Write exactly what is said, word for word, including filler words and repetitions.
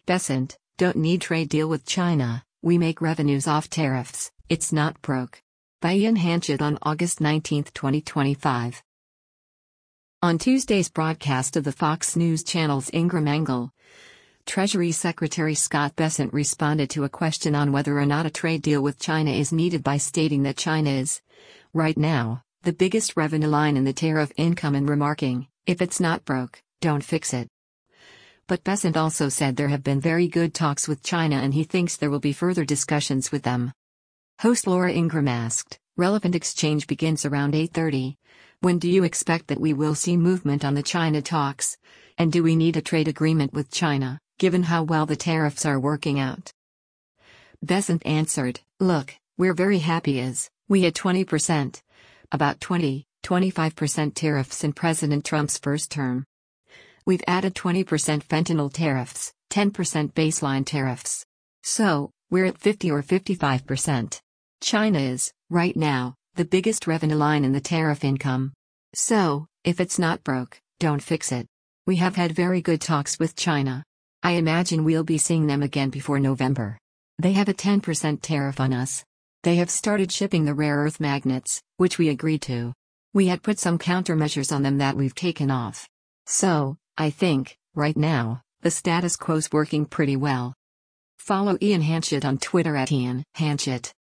Besant, don't need trade deal with China, we make revenues off tariffs, it's not broke. By Ian Hanchett on August nineteenth, twenty twenty-five. On Tuesday's broadcast of the Fox News Channel's Ingram Angle, Treasury Secretary Scott Bessent responded to a question on whether or not a trade deal with China is needed by stating that China is, right now, the biggest revenue line in the tariff income and remarking, if it's not broke, don't fix it. But Bessent also said there have been very good talks with China and he thinks there will be further discussions with them. Host Laura Ingram asked, relevant exchange begins around eight thirty. When do you expect that we will see movement on the China talks? And do we need a trade agreement with China, given how well the tariffs are working out? Bessent answered, look, we're very happy as, we had twenty percent, about twenty, twenty-five percent tariffs in President Trump's first term. We've added twenty percent fentanyl tariffs, ten percent baseline tariffs. So, we're at fifty or fifty-five percent. China is, right now, the biggest revenue line in the tariff income. So, if it's not broke, don't fix it. We have had very good talks with China. I imagine we'll be seeing them again before November. They have a ten percent tariff on us. They have started shipping the rare earth magnets, which we agreed to. We had put some countermeasures on them that we've taken off. So, I think, right now, the status quo's working pretty well. Follow Ian Hanchett on Twitter at Ian Hanchett.